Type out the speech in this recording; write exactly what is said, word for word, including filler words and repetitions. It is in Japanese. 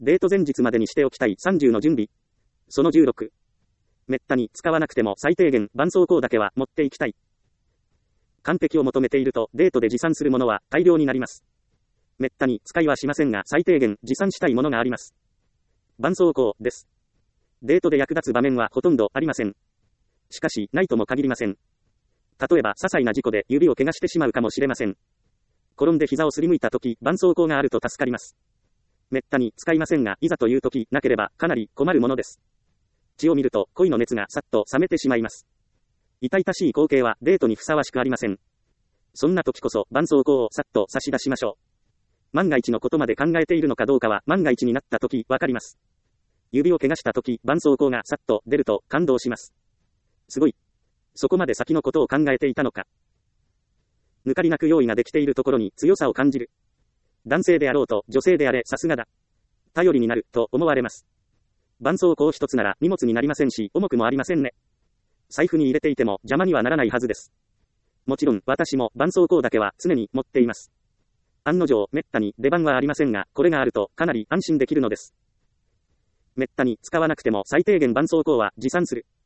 デート前日までにしておきたいさんじゅうの準備。そのじゅうろく。めったに使わなくても最低限絆創膏だけは持っていきたい。完璧を求めているとデートで持参するものは大量になります。めったに使いはしませんが最低限持参したいものがあります。絆創膏です。デートで役立つ場面はほとんどありません。しかし、ないとも限りません。例えば、些細な事故で指を怪我してしまうかもしれません。転んで膝をすりむいたとき、絆創膏があると助かります。めったに使いませんが、いざというとき、なければかなり困るものです。血を見ると、恋の熱がさっと冷めてしまいます。痛々しい光景はデートにふさわしくありません。そんな時こそ、絆創膏をさっと差し出しましょう。万が一のことまで考えているのかどうかは、万が一になったとき、わかります。指を怪我したとき、絆創膏がさっと出ると感動します。すごい。そこまで先のことを考えていたのか。抜かりなく用意ができているところに強さを感じる。男性であろうと女性であれさすがだ。頼りになると思われます。絆創膏一つなら荷物になりませんし、重くもありませんね。財布に入れていても邪魔にはならないはずです。もちろん私も絆創膏だけは常に持っています。案の定めったに出番はありませんが、これがあるとかなり安心できるのです。めったに使わなくても最低限絆創膏は持参する。